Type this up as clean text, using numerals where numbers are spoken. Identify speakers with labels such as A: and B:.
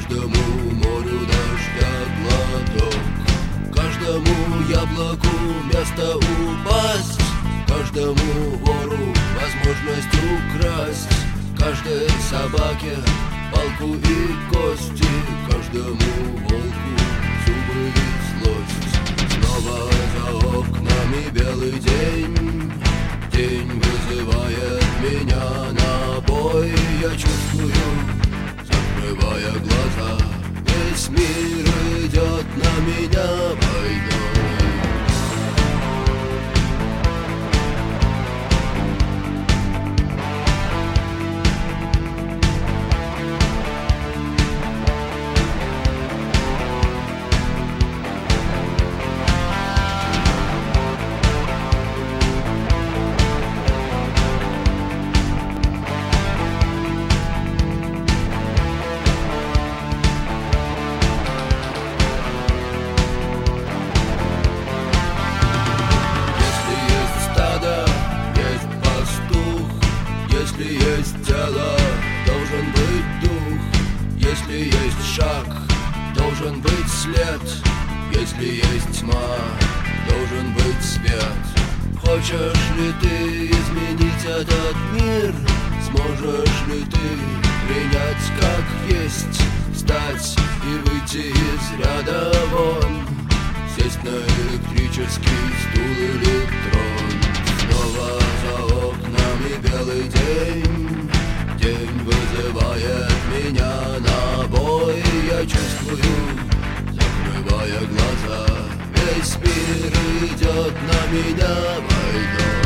A: каждому морю дождя глоток, каждому яблоку место упасть, каждому вору возможность украсть, каждой собаке палку и кости, каждому волку зубы и злость. Снова за окнами белый день, день вызывает меня на бой. Я чувствую, закрывая глаза, весь мир идет на меня войной. Если есть тело, должен быть дух. Если есть шаг, должен быть след. Если есть тьма, должен быть свет. Хочешь ли ты изменить этот мир? Сможешь ли ты принять как есть? Встать и выйти из ряда вон, сесть на электрический стул или трон. Снова за окнами белый день, день вызывает меня на бой. Я чувствую, закрывая глаза, весь мир идет на меня войной.